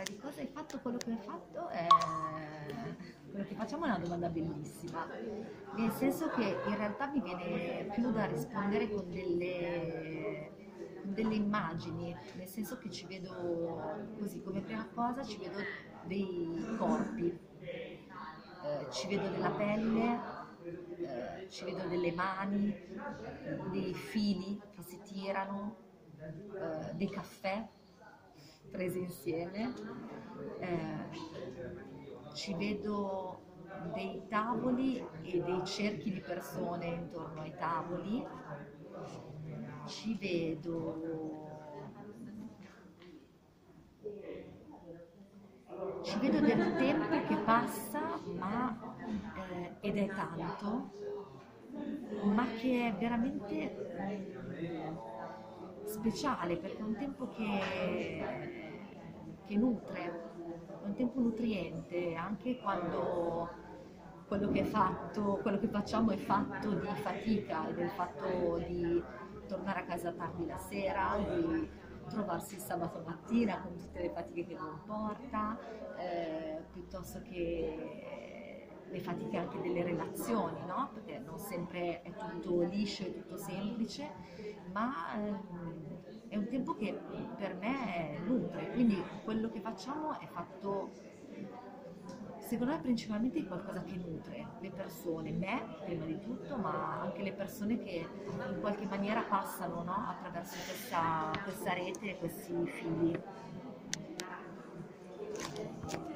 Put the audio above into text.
di cosa hai fatto quello che hai fatto quello che facciamo è una domanda bellissima, nel senso che in realtà mi viene più da rispondere con delle immagini, nel senso che ci vedo così, come prima cosa ci vedo dei corpi, ci vedo della pelle, ci vedo delle mani, dei fili che si tirano, dei caffè presi insieme, ci vedo dei tavoli e dei cerchi di persone intorno ai tavoli, ci vedo, ci vedo del tempo che passa, ed è tanto, ma che è veramente speciale perché è un tempo che nutre, è un tempo nutriente, anche quando quello che è fatto, quello che facciamo è fatto di fatica ed è il fatto di tornare a casa tardi la sera, di trovarsi il sabato mattina con tutte le fatiche che comporta, piuttosto che le fatiche anche delle relazioni, no? Perché non sempre è tutto liscio e tutto semplice, ma è un tempo che per me nutre, quindi quello che facciamo è fatto secondo me principalmente di qualcosa che nutre le persone, me prima di tutto, ma anche le persone che in qualche maniera passano, no? Attraverso questa rete, questi fili.